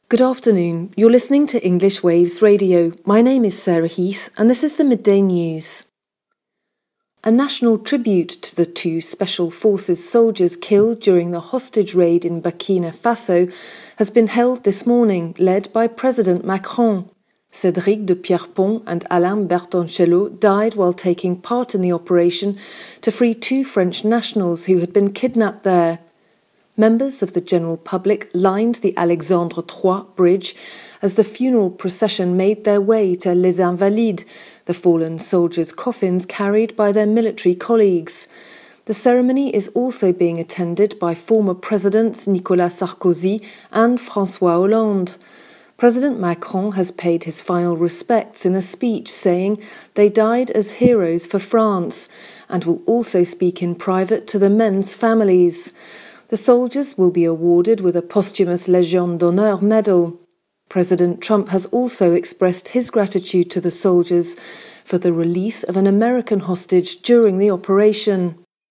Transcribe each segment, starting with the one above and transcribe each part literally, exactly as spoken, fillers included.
Good afternoon. You're listening to English Waves Radio. My name is Sarah Heath, and this is the Midday News. A national tribute to the two Special Forces soldiers killed during the hostage raid in Burkina Faso has been held this morning, led by President Macron. Cédric de Pierrepont and Alain Bertoncello died while taking part in the operation to free two French nationals who had been kidnapped there. Members of the general public lined the Alexandre the Third bridge as the funeral procession made their way to Les Invalides, the fallen soldiers' coffins carried by their military colleagues. The ceremony is also being attended by former presidents Nicolas Sarkozy and François Hollande. President Macron has paid his final respects in a speech saying they died as heroes for France, and will also speak in private to the men's families. The soldiers will be awarded with a posthumous Légion d'honneur medal. President Trump has also expressed his gratitude to the soldiers for the release of an American hostage during the operation.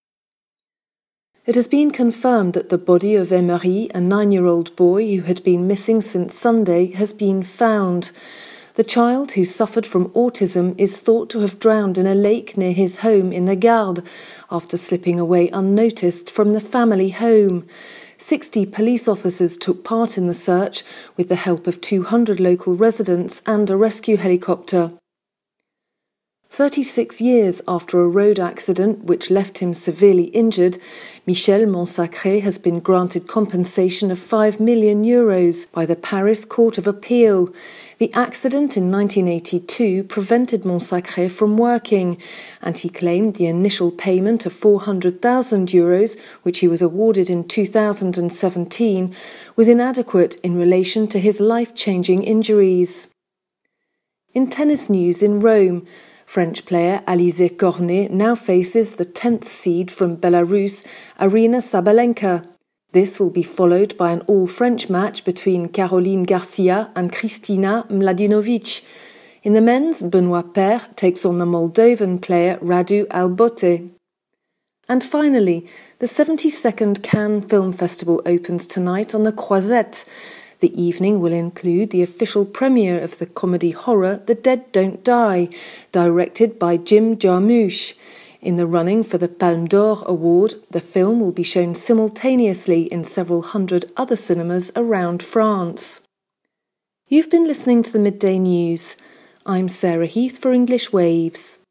It has been confirmed that the body of Emery, a nine-year-old boy who had been missing since Sunday, has been found. The child, who suffered from autism, is thought to have drowned in a lake near his home in the Gard after slipping away unnoticed from the family home. Sixty police officers took part in the search with the help of two hundred local residents and a rescue helicopter. Thirty-six years after a road accident which left him severely injured, Michel Monsacré has been granted compensation of five million euros by the Paris Court of Appeal. The accident in nineteen eighty-two prevented Monsacré from working, and he claimed the initial payment of four hundred thousand euros, which he was awarded in two thousand seventeen, was inadequate in relation to his life-changing injuries. In tennis news in Rome, French player Alizé Cornet now faces the tenth seed from Belarus, Aryna Sabalenka. This will be followed by an all-French match between Caroline Garcia and Kristina Mladenovic. In the men's, Benoit Paire takes on the Moldovan player Radu Albote. And finally, the seventy-second Cannes Film Festival opens tonight on the Croisette. The evening will include the official premiere of the comedy horror The Dead Don't Die, directed by Jim Jarmusch. In the running for the Palme d'Or award, the film will be shown simultaneously in several hundred other cinemas around France. You've been listening to the Midday News. I'm Sarah Heath for English Waves.